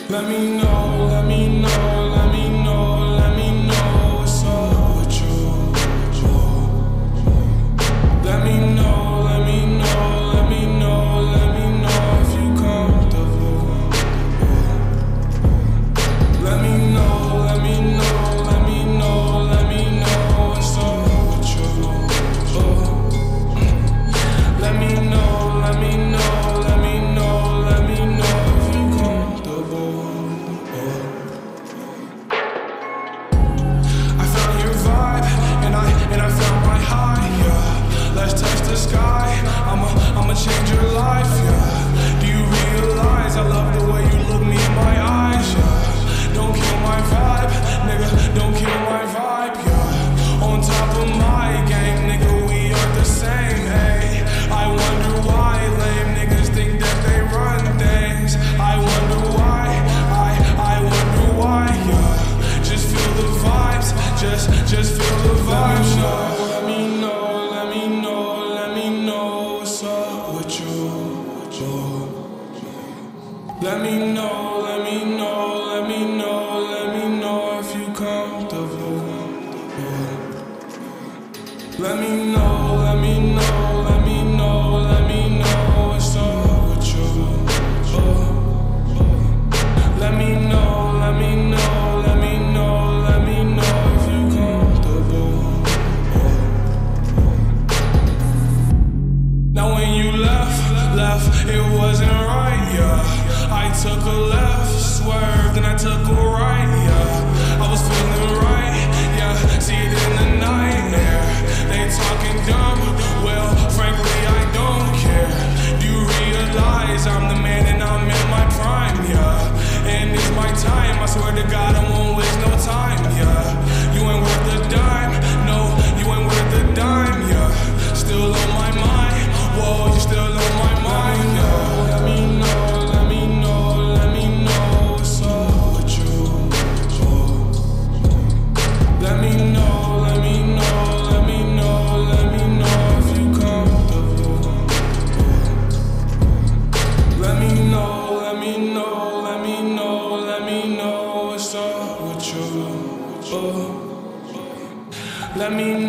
Let me know, let me know, let me know, let me know what's up with you. Let me know, let me know, let me know, let me know if you comfortable. Let me know, let me know, let me know, let me know what's up with you. Let me know, let me know, let me know, let me know if you comfortable. I found your vibe, and I found my high, yeah. Let's touch the sky, I'ma change your life, yeah. Do you realize I love the way you look me in my eyes, yeah. Don't kill my vibe, nigga, don't kill my vibe, yeah. On top of my game, nigga, we are the same, hey. I wonder why lame niggas think that they run things. I wonder why, I wonder why, yeah. Just feel the vibes, just feel the vibes, yeah. Let me know, let me know, let me know what's up with you. Let me know, let me know, let me know, let me know if you comfortable. Let me know, let me know, let me know, let me know what's up with you. Let me know, let me know, let me know, let me know if you comfortable. Now when you left, it wasn't right, yeah. I took a left, swerved, and I took a right, yeah. I was feeling right, yeah. See it in the night air. They talking dumb, well, frankly, I don't care. Do you realize I'm the man and I'm in my prime, yeah. And it's my time, I swear to God, I won't waste no time, yeah. You ain't worth a dime, no, you ain't worth a dime, yeah. Still on my mind, whoa, you still on my mind, yeah. Let me know, let me know, let me know what's up with you. Let me know, let me know, let me know, let me know if you comfortable. Let me know, let me know, let me know, let me know what's up with you. Let me know.